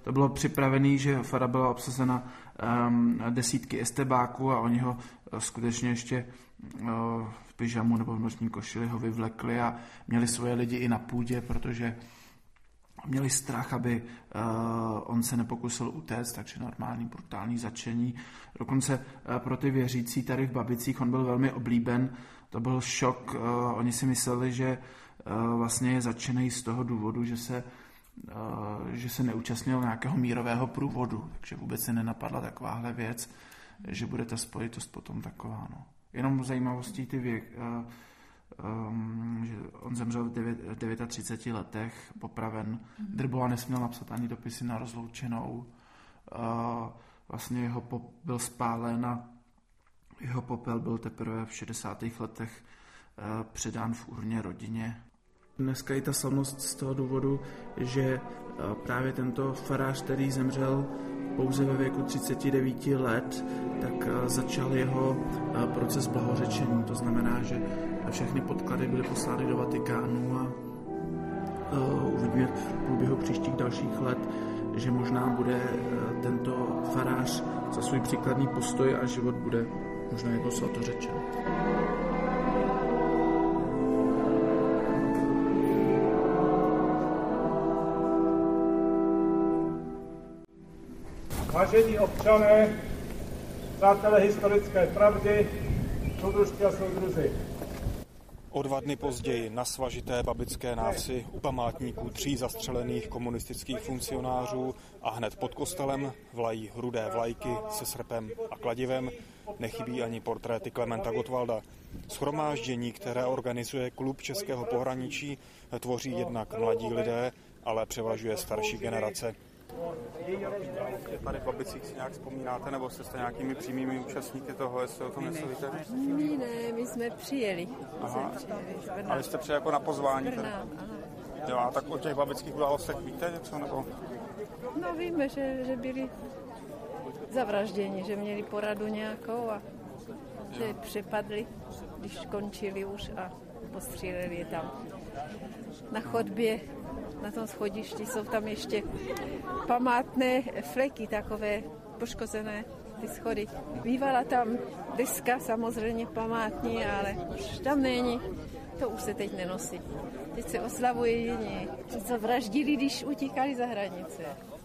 to bylo připravené, že fara byla obsazena desítky estebáků a oni ho skutečně ještě v pyžamu nebo v noční košili ho vyvlekli a měli svoje lidi i na půdě, protože měli strach, aby on se nepokusil utéct, takže normální brutální zatčení. Dokonce pro ty věřící tady v Babicích on byl velmi oblíben, to byl šok, oni si mysleli, že vlastně je zatčený z toho důvodu, že se neúčastnil nějakého mírového průvodu, takže vůbec se nenapadla takováhle věc, že bude ta spojitost potom taková. No. Jenom zajímavostí že on zemřel v 39 letech, popraven. Drbova nesměl napsat ani dopisy na rozloučenou. Vlastně jeho byl spálen a jeho popel byl teprve v 60. letech předán v urně rodině. Dneska je ta slavnost z toho důvodu, že právě tento farář, který zemřel pouze ve věku 39 let, tak začal jeho proces blahořečení. To znamená, že všechny podklady byly poslány do Vatikánu a uvidíme v průběhu příštích dalších let, že možná bude tento farář za svůj příkladný postoj a život bude možná jako svatořečen. Vážení občané, přátelé historické pravdy, soudružky a soudruzi. O 2 dny později na svažité babické návsi u památníků 3 zastřelených komunistických funkcionářů a hned pod kostelem vlají rudé vlajky se srpem a kladivem. Nechybí ani portréty Klementa Gottwalda. Shromáždění, které organizuje Klub českého pohraničí, tvoří jednak mladí lidé, ale převažuje starší generace. Tady v Babicích si nějak vzpomínáte, nebo jste nějakými přímými účastníky toho, jestli o tom něco víte? Ne, my jsme přijeli. Aha. A vy jste přijeli jako na pozvání? Jo, a tak o těch babických událostech víte něco, nebo? No víme, že byli zavražděni, že měli poradu nějakou a že přepadli, když končili už a postříleli je tam na chodbě. Na tom schodišti jsou tam ještě památné fleky, takové poškozené ty schody. Bývala tam deska, samozřejmě památní, ale už tam není. To už se teď nenosí. Teď se oslavuje jiní. Že se vraždili, když utíkali za hranice.